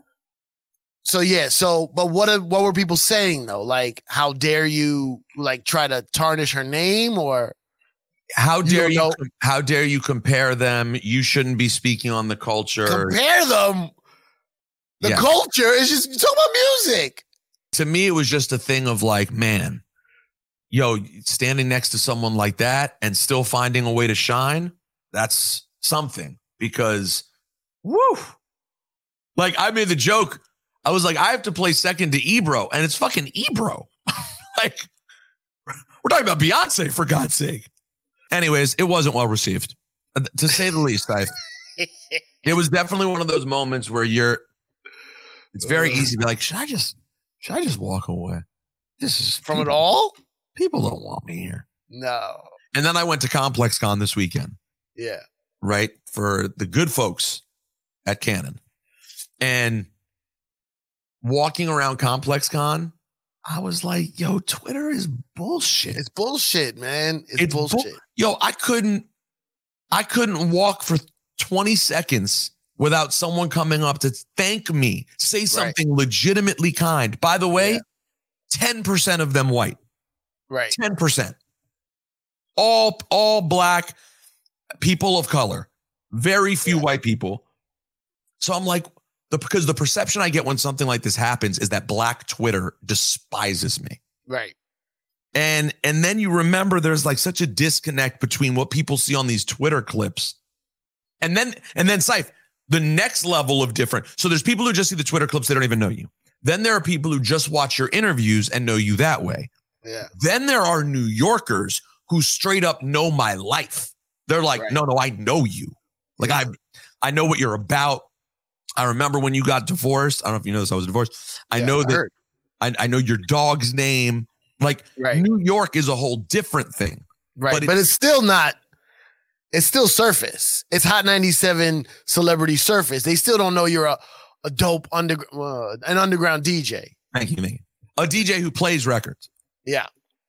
So yeah, so, but what are, what were people saying though? Like, how dare you like try to tarnish her name or? How dare you, you, how dare you compare them? You shouldn't be speaking on the culture. Compare them? The Yeah. culture is just, you talk about music. To me, it was just a thing of like, man, yo, standing next to someone like that and still finding a way to shine, that's something. Because, woo, like I made the joke. I was like, I have to play second to Ebro, and it's fucking Ebro. Like, we're talking about Beyonce, for God's sake. Anyways, it wasn't well received, uh, to say the least. I, it was definitely one of those moments where you're, it's very easy to be like, should I just, should I just walk away? This is From people, it all? People don't want me here. No. And then I went to Complex Con this weekend, Yeah. right? For the good folks at Canon. And walking around Complex Con, I was like, yo, Twitter is bullshit. It's bullshit, man. It's, It's bullshit. bull- Yo, I couldn't, I couldn't walk for twenty seconds without someone coming up to thank me, say something legitimately kind. By the way, Yeah. ten percent of them white, Right. ten percent. All, all black people of color, very few white people. So I'm like, the, because the perception I get when something like this happens is that black Twitter despises me. Right. And and then you remember there's like such a disconnect between what people see on these Twitter clips. And then and then Syph, the next level of different. So there's people who just see the Twitter clips, they don't even know you. Then there are people who just watch your interviews and know you that way. Yeah. Then there are New Yorkers who straight up know my life. They're like, Right. no, no, I know you. Like I I know what you're about. I remember when you got divorced. I don't know if you know this, I was divorced. I Yeah, know I that heard. I, I know your dog's name. Like Right. New York is a whole different thing. Right. But But, it- it's still not, it's still surface. It's Hot ninety-seven celebrity surface. They still don't know you're a, a dope under, uh, an underground D J. Thank you, thank you. A D J who plays records. Yeah.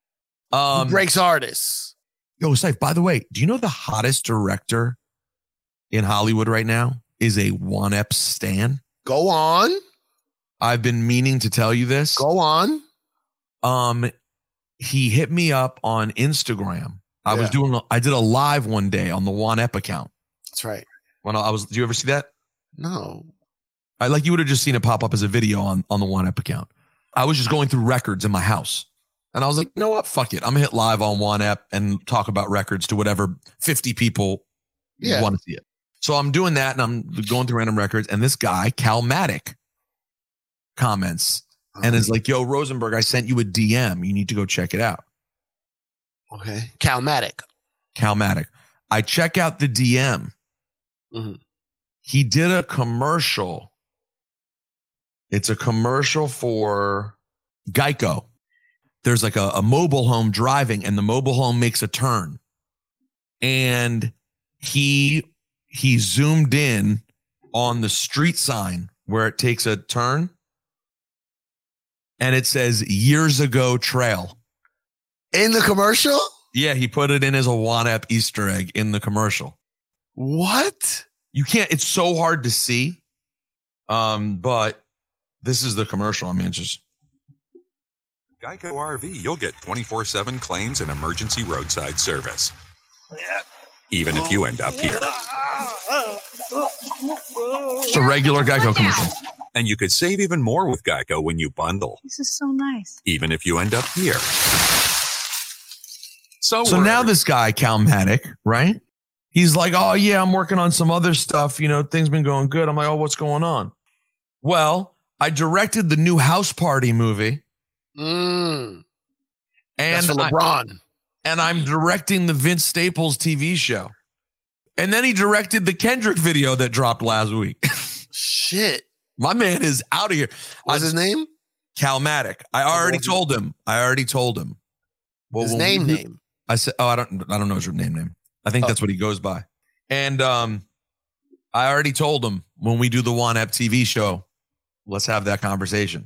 Um, Who breaks artists. Yo, Syph, by the way, do you know the hottest director in Hollywood right now is a one ep stan? Go on. I've been meaning to tell you this. Go on. Um, he hit me up on Instagram. I was Yeah. doing, a, I did a live one day on the one ep account. That's right. When I was, did you ever see that? No. I like you would have just seen it pop up as a video on, on the One Up account. I was just going through records in my house. And I was like, you know what? Fuck it. I'm going to hit live on One Up and talk about records to whatever fifty people Yeah. want to see it. So I'm doing that and I'm going through random records. And this guy, Calmatic, comments and is like, yo, Rosenberg, I sent you a D M. You need to go check it out. Okay. Calmatic. Calmatic. I check out the D M. Mm-hmm. He did a commercial. It's a commercial for Geico. There's like a, a mobile home driving and the mobile home makes a turn. And he he zoomed in on the street sign where it takes a turn. And it says years ago trail. In the commercial? Yeah, he put it in as a One Up Easter egg in the commercial. What? You can't, it's so hard to see. Um, but this is the commercial. I mean, it's just Geico R V, you'll get twenty-four seven claims and emergency roadside service. Even if you end up here. It's a regular Geico commercial. And you could save even more with Geico when you bundle. This is so nice. Even if you end up here. So, So now this guy, Calmatic, right? He's like, oh, yeah, I'm working on some other stuff. You know, things been going good. I'm like, oh, what's going on? Well, I directed the new House Party movie. Mm. And That's for LeBron. I, and I'm directing the Vince Staples T V show. And then he directed the Kendrick video that dropped last week. Shit. My man is out of here. What's I, his name? Calmatic. I already told him. I already told him. Well, his when name we- name. I said, oh, I don't, I don't know his name name. I think Oh. that's what he goes by. And um, I already told him when we do the One Up T V show, let's have that conversation.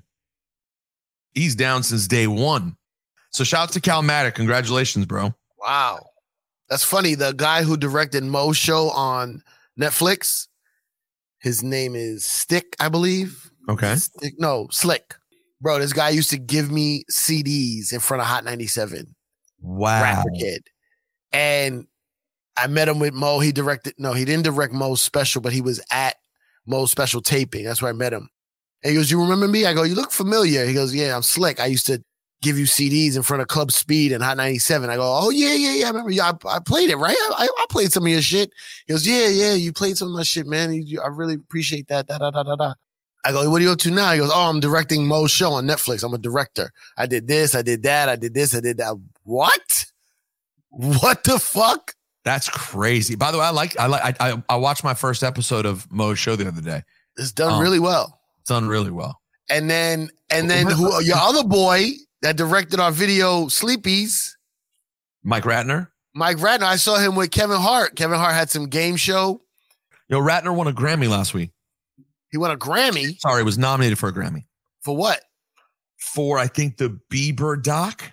He's down since day one. So shouts to Calmatic. Congratulations, bro. Wow. That's funny. The guy who directed Mo's show on Netflix, his name is Stick, I believe. Okay. Stick, no, Slick. Bro, this guy used to give me C Ds in front of Hot ninety-seven. Wow. Rapper kid. And I met him with Mo. He directed, no, he didn't direct Mo's special, but he was at Mo's special taping. That's where I met him. And he goes, you remember me? I go, you look familiar. He goes, yeah, I'm Slick. I used to give you C Ds in front of Club Speed and Hot ninety-seven. I go, oh, yeah, yeah, yeah. I remember you. I, I played it, right? I, I played some of your shit. He goes, yeah, yeah, you played some of my shit, man. You, I really appreciate that. Da, da, da, da, da. I go, what are you up to now? He goes, oh, I'm directing Mo's show on Netflix. I'm a director. I did this, I did that, I did this, I did that. What? What the fuck? That's crazy. By the way, I like, I like, I, I, I watched my first episode of Mo's show the other day. It's done Um, really well. It's done really well. And then, and then who, your other boy that directed our video Sleepies, Mike Ratner. Mike Ratner. I saw him with Kevin Hart. Kevin Hart had some game show. Yo, Ratner won a Grammy last week. He won a Grammy Sorry, was nominated for a Grammy. for what? For, I think, the Bieber doc.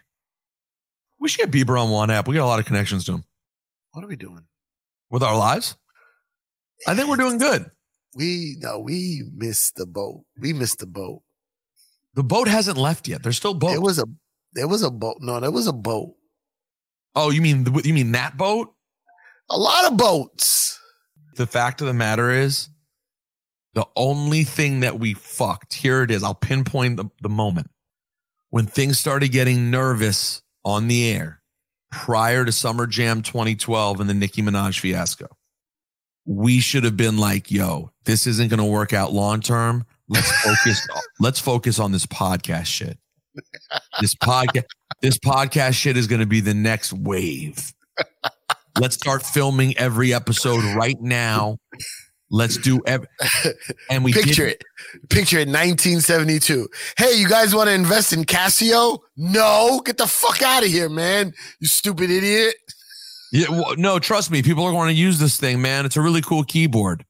We should get Bieber on One App. We got a lot of connections to him. What are we doing? With our lives? I think we're doing good. We no, we missed the boat. We missed the boat. The boat hasn't left yet. There's still boats. It was a, there was a boat. No, there was a boat. Oh, you mean the- you mean that boat? A lot of boats. The fact of the matter is, the only thing that we fucked, here it is. I'll pinpoint the, the moment when things started getting nervous on the air prior to Summer Jam twenty twelve and the Nicki Minaj fiasco. We should have been like, yo, this isn't going to work out long term. Let's focus. let's focus on this podcast shit. This podcast, this podcast shit is going to be the next wave. Let's start filming every episode right now. Let's do every, and we Picture did, it. Picture it. nineteen seventy-two. Hey, you guys want to invest in Casio? No, get the fuck out of here, man. You stupid idiot. Yeah, well, no, trust me. People are going to use this thing, man. It's a really cool keyboard.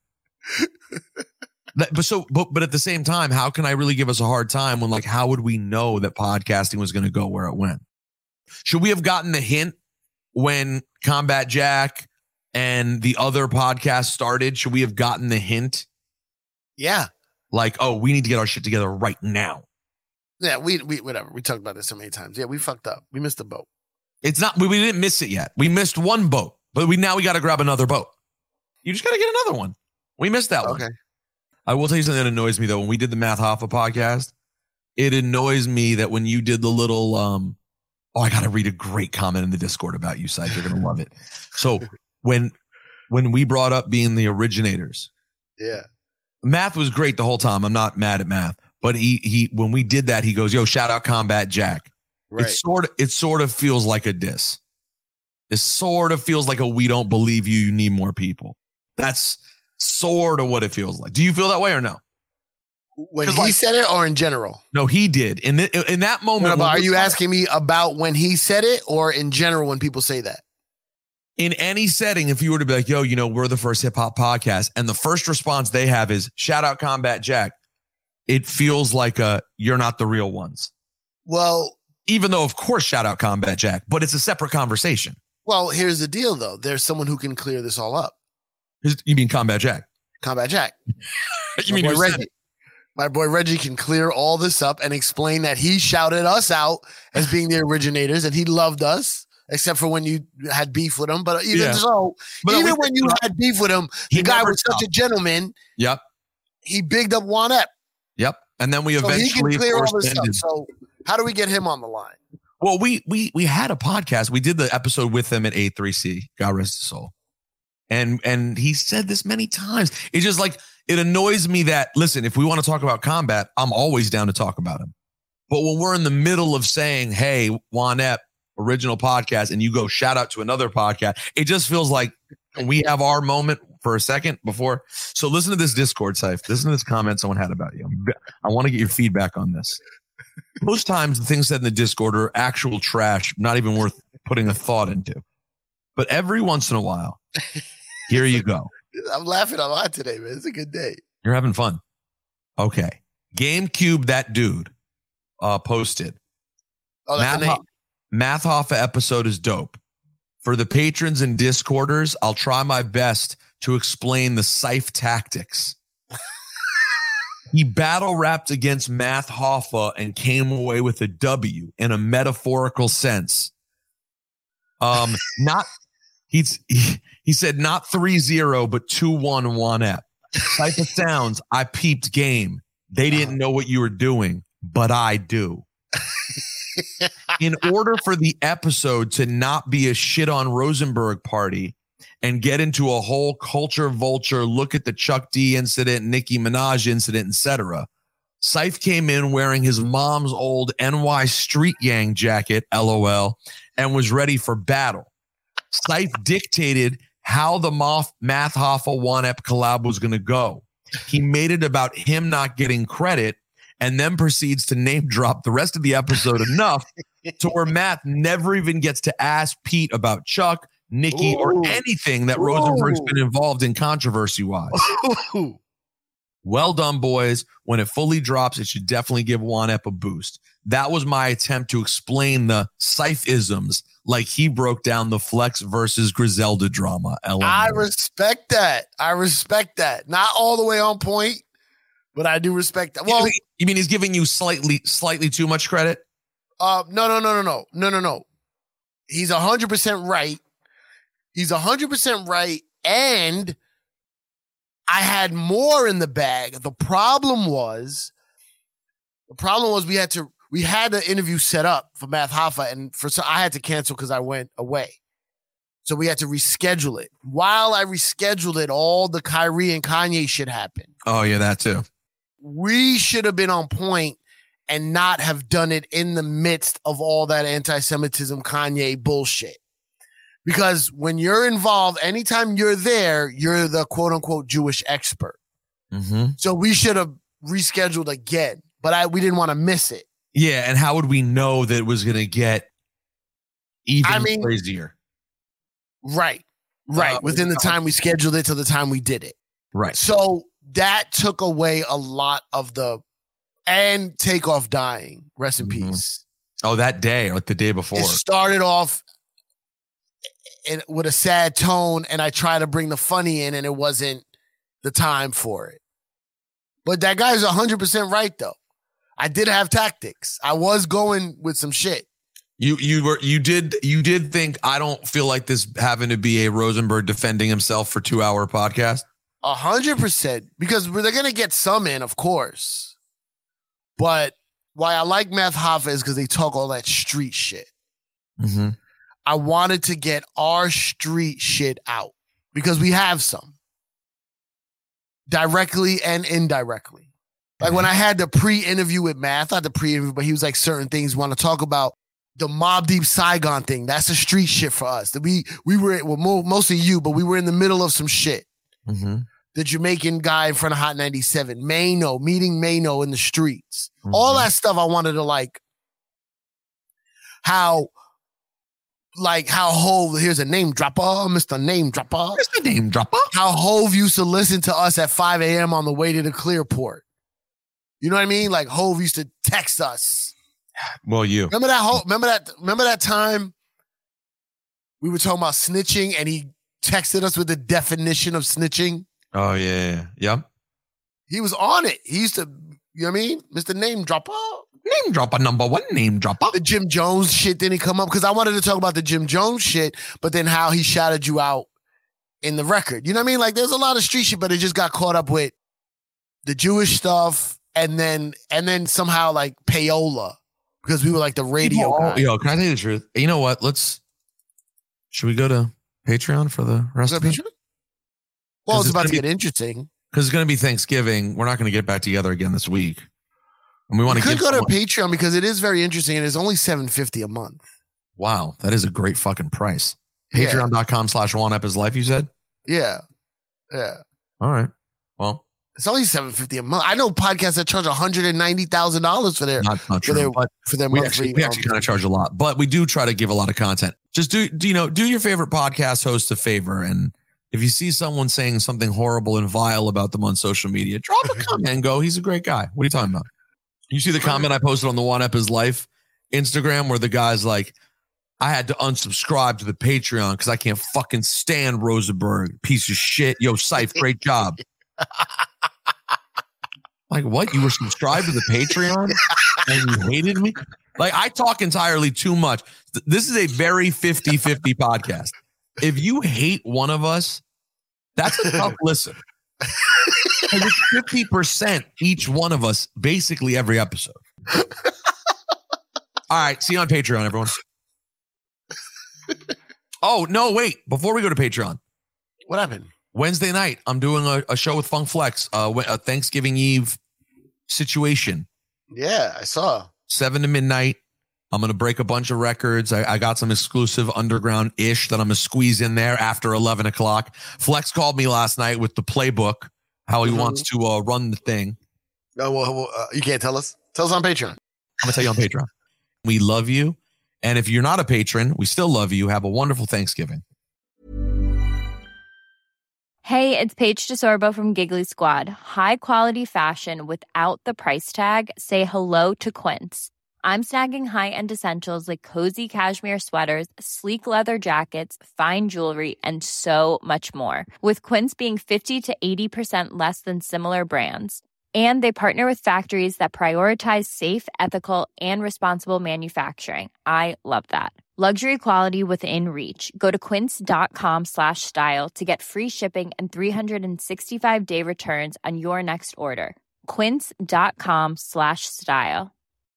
That- but so, but, but at the same time, how can I really give us a hard time when, like, how would we know that podcasting was going to go where it went? Should we have gotten the hint when Combat Jack and the other podcast started? Should we have gotten the hint? Yeah. Like, oh, we need to get our shit together right now. Yeah, we we whatever. We talked about this so many times. Yeah, we fucked up. We missed the boat. It's not, we, we didn't miss it yet. We missed one boat, but we now we got to grab another boat. You just got to get another one. We missed that one. Okay. I will tell you something that annoys me though. When we did the Math Hoffa podcast, it annoys me that when you did the little, um, oh, I got to read a great comment in the Discord about you, Syfe. You're gonna love it. So when when we brought up being the originators, yeah, Math was great the whole time. I'm not mad at Math, but he he when we did that, he goes, "Yo, shout out Combat Jack." Right. It sort of it sort of feels like a diss. It sort of feels like a we don't believe you. You need more people. That's sort of what it feels like. Do you feel that way or no? When he like, said it or in general? No, he did. In the, in that moment. No, are you asking me about when he said it or in general when people say that? In any setting, if you were to be like, yo, you know, we're the first hip hop podcast, and the first response they have is shout out Combat Jack, it feels like a you're not the real ones. Well, even though, of course, shout out Combat Jack, but it's a separate conversation. Well, here's the deal, though. There's someone who can clear this all up. You mean Combat Jack? Combat Jack. You mean boy Reggie? My boy Reggie can clear all this up and explain that he shouted us out as being the originators and he loved us, except for when you had beef with him. But even Yeah. so, But even we- when you had beef with him, He the guy never was such a stopped. gentleman. Yep. He bigged up Juan Ep. Yep. And then we So he eventually can clear all this ended. up. So how do we get him on the line? Well, we we we had a podcast. We did the episode with him at A three C. God rest his soul. And and he said this many times. It's just like it annoys me that listen, if we want to talk about Combat, I'm always down to talk about him. But when we're in the middle of saying, "Hey, Juan Ep, original podcast," and you go shout out to another podcast, it just feels like we have our moment for a second before. So listen to this Discord, Syfe. Listen to this comment someone had about you. I want to get your feedback on this. Most times the things said in the Discord are actual trash, not even worth putting a thought into. But every once in a while, here you go. I'm laughing a lot today, man. It's a good day. You're having fun. Okay. GameCube, that dude, uh, posted. Oh, that's the name. Math Hoffa episode is dope. For the patrons and Discorders, I'll try my best to explain the Syfe tactics. He battle rapped against Math Hoffa and came away with a W in a metaphorical sense. Um, not he's he, he said not three zero, but two one Juan Ep. Type of sounds. I peeped game. They didn't know what you were doing, but I do. In order for the episode to not be a shit on Rosenberg party and get into a whole culture vulture, look at the Chuck D incident, Nicki Minaj incident, et cetera, Syfe came in wearing his mom's old N Y Street Gang jacket, LOL, and was ready for battle. Syfe dictated how the Moth, Math Hoffa Juan Ep collab was going to go. He made it about him not getting credit and then proceeds to name drop the rest of the episode enough to where Math never even gets to ask Pete about Chuck, Nicki, or anything that Rosenberg's been involved in controversy-wise. Well done, boys. When it fully drops, it should definitely give Juan Ep a boost. That was my attempt to explain the Syfe-isms like he broke down the Flex versus Griselda drama. L M A. I respect that. I respect that. Not all the way on point, but I do respect that. Well, you mean he's giving you slightly, slightly too much credit? Uh, no, no, no, no, no, no, no, no. He's a hundred percent right. He's a hundred percent right, and I had more in the bag. The problem was, the problem was we had to we had the interview set up for Math Hoffa, and for so I had to cancel because I went away. So we had to reschedule it. While I rescheduled it, all the Kyrie and Kanye shit happened. Oh yeah, that too. We should have been on point and not have done it in the midst of all that anti-Semitism Kanye bullshit. Because when you're involved, anytime you're there, you're the quote unquote Jewish expert. Mm-hmm. So we should have rescheduled again, but I we didn't want to miss it. Yeah, and how would we know that it was going to get even I mean, crazier? Right, right. Uh, Within the time we scheduled it to the time we did it. Right. So that took away a lot of the, and Takeoff dying. Rest in Mm-hmm. peace. Oh, that day, like the day before. It started off in, with a sad tone, and I tried to bring the funny in, and it wasn't the time for it. But that guy's one hundred percent right, though. I did have tactics. I was going with some shit. You you were you did you did think I don't feel like this having to be a Rosenberg defending himself for two hour podcast? A hundred percent. Because they're going to get some in, of course. But why I like Meth Hoffa is because they talk all that street shit. Mm-hmm. I wanted to get our street shit out because we have some. Directly and indirectly. Like when I had the pre-interview with Math, not the pre-interview, but he was like certain things we want to talk about. The Mobb Deep Saigon thing, that's the street shit for us. That we we were, well, mo- mostly you, but we were in the middle of some shit. Mm-hmm. The Jamaican guy in front of Hot ninety-seven, Mano, meeting Mano in the streets. Mm-hmm. All that stuff I wanted to like, how, like how Hove, here's a name dropper, Mister Name Dropper. Mister Name Dropper. How Hove used to listen to us at five a.m. on the way to the Clearport. You know what I mean? Like Hove used to text us. Well, you remember that whole, remember that, remember that time we were talking about snitching and he texted us with the definition of snitching? Oh, yeah, yeah, yeah. He was on it. He used to, you know what I mean? Mister Name Dropper. Name dropper, number one name dropper. The Jim Jones shit didn't come up because I wanted to talk about the Jim Jones shit, but then how he shouted you out in the record. You know what I mean? Like there's a lot of street shit, but it just got caught up with the Jewish stuff and then and then somehow like payola because we were like the radio guy. Yo, can I tell you the truth? You know what? Let's, should we go to Patreon for the rest of it? Well, it's, it's about to be, get interesting. Because it's going to be Thanksgiving. We're not going to get back together again this week. And we want to could go someone- to Patreon because it is very interesting and it's only seven fifty a month. Wow, that is a great fucking price. Yeah. Patreon.com slash one up is life, you said? Yeah. Yeah. All right. Well, it's only seven fifty a month. I know podcasts that charge one hundred ninety thousand dollars for their not, not for true, their, but for their we monthly. actually, we actually um, kind of charge a lot, but we do try to give a lot of content. Just do, do you know, do your favorite podcast host a favor, and if you see someone saying something horrible and vile about them on social media, drop a comment and go, he's a great guy. What are you talking about? You see the comment I posted on the One Up Is Life Instagram where the guy's like, I had to unsubscribe to the Patreon because I can't fucking stand Rosenberg. Piece of shit. Yo, Syph, great job. Like, what? You were subscribed to the Patreon and you hated me? Like, I talk entirely too much. This is a very fifty-fifty podcast. If you hate one of us, that's a tough listen. And it's fifty percent each one of us, basically every episode. All right. See you on Patreon, everyone. Oh, no, wait. Before we go to Patreon. What happened? Wednesday night, I'm doing a, a show with Funk Flex, uh, a Thanksgiving Eve situation. Yeah, I saw. Seven to midnight. I'm going to break a bunch of records. I, I got some exclusive underground-ish that I'm going to squeeze in there after eleven o'clock. Flex called me last night with the playbook, how he mm-hmm. wants to uh, run the thing. Oh, well, well uh, you can't tell us. Tell us on Patreon. I'm going to tell you on Patreon. We love you. And if you're not a patron, we still love you. Have a wonderful Thanksgiving. Hey, it's Paige DeSorbo from Giggly Squad. High quality fashion without the price tag. Say hello to Quince. I'm snagging high-end essentials like cozy cashmere sweaters, sleek leather jackets, fine jewelry, and so much more. With Quince being fifty to eighty percent less than similar brands. And they partner with factories that prioritize safe, ethical, and responsible manufacturing. I love that. Luxury quality within reach. Go to quince.com slash style to get free shipping and three sixty-five day returns on your next order. Quince.com slash style.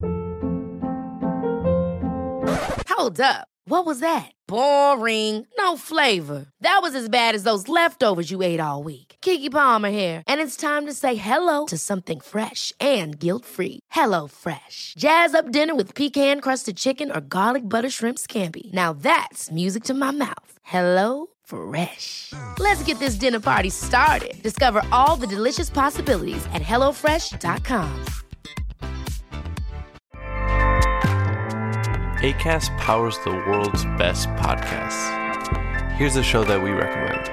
Hold up. What was that? Boring. No flavor. That was as bad as those leftovers you ate all week. Keke Palmer here, and it's time to say hello to something fresh and guilt-free. Hello Fresh. Jazz up dinner with pecan-crusted chicken or garlic butter shrimp scampi. Now that's music to my mouth. Hello Fresh. Let's get this dinner party started. Discover all the delicious possibilities at hello fresh dot com. Acast powers the world's best podcasts. Here's a show that we recommend.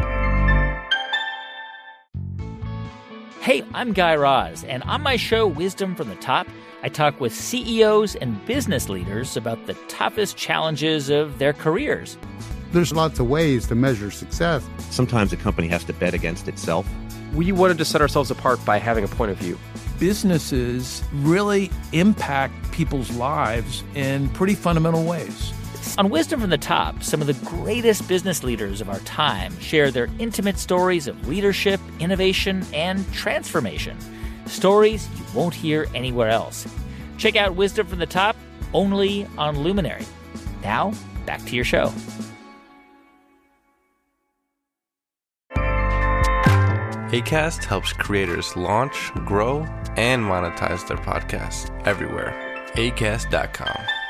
Hey, I'm Guy Raz, and on my show, Wisdom from the Top, I talk with C E Os and business leaders about the toughest challenges of their careers. There's lots of ways to measure success. Sometimes a company has to bet against itself. We wanted to set ourselves apart by having a point of view. Businesses really impact people's lives in pretty fundamental ways. On Wisdom from the Top, some of the greatest business leaders of our time share their intimate stories of leadership, innovation, and transformation. Stories you won't hear anywhere else. Check out Wisdom from the Top only on Luminary. Now, back to your show. Acast helps creators launch, grow, and monetize their podcasts everywhere. acast dot com.